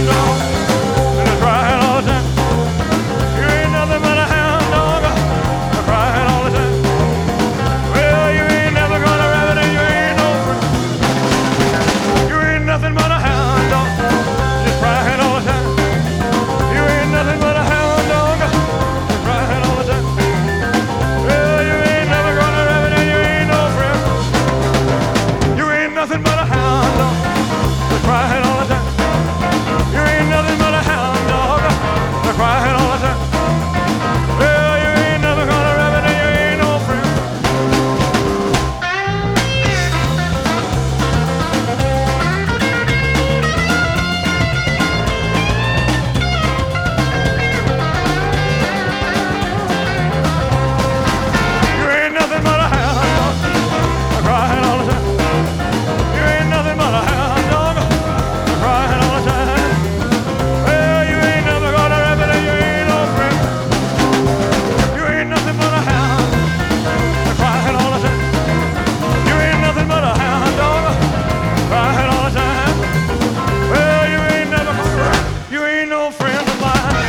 hound dog, and I crying all the time. You ain't nothing but a hound dog, I'm crying all the time. Well, you ain't never gonna rabbit and you ain't no friend. You ain't nothing but a hound dog, just crying all the time. You ain't nothing but a hound dog, just crying all the time. Well, you ain't never gonna rabbit and you ain't no friend. You ain't nothing but a hound dog, just crying all the time. You ain't nothing but a hound dog, just crying all the time. Well, you ain't never gonna rabbit and you ain't no friend. You ain't nothing but a hound dog, crying all the time. You ain't nothing but a hound dog, crying all the time. Well, you ain't never gonna rabbit and you ain't no friend. You ain't nothing but a hound, crying all the time. You ain't nothing but a hound dog, crying all the time. Well, you ain't never, you ain't no friend of mine.